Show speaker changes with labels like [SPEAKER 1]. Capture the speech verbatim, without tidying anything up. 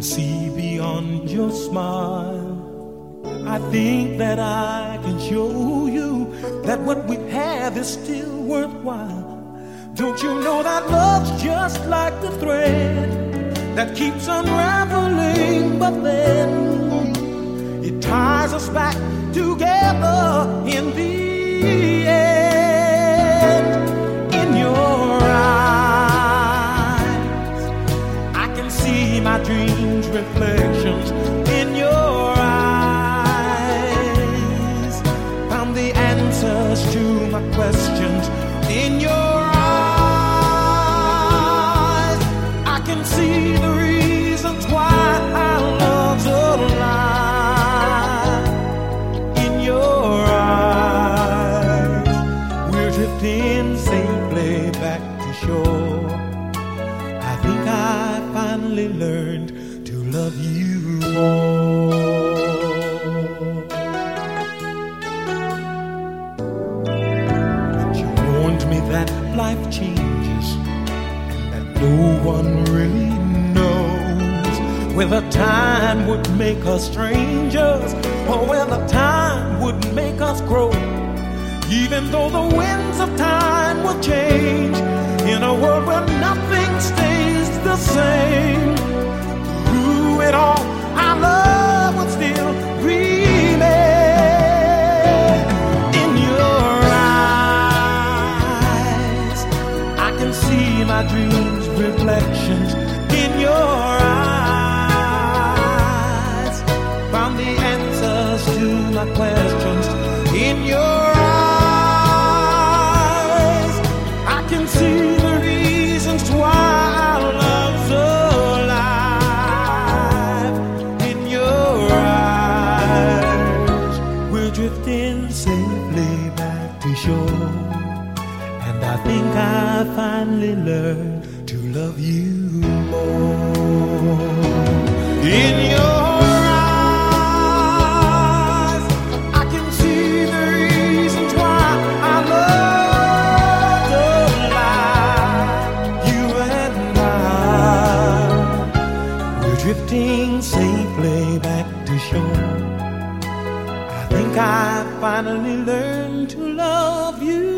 [SPEAKER 1] see beyond your smile. I think that I can show you that what we have is still worthwhile. Don't you know that love's just like the thread that keeps unraveling, but then it ties us back together in the end. In your eyes, I can see my dreams' reflections. In your eyes, found the answers to my questions. In your eyes, I can see the reasons why our love's alive. In your eyes, we're drifting safely back to shore. I think I finally learned to love you more. You warned me that life changes and that no one really knows whether time would make us strangers or whether time would make us grow. Even though the winds of time will change, in a world where nothing stays the same, through it all, our love will still remain. In your eyes, I can see my dreams' reflections. In your eyes, found the answers to my questions. In your eyes, I can see the reasons why our love's alive. In your eyes, we're drifting safely back to shore. And I think I finally learned to love you more. In your eyes, I can see the reasons why our love's alive. You and I, we're drifting safely back to shore. I think I finally learned to love you.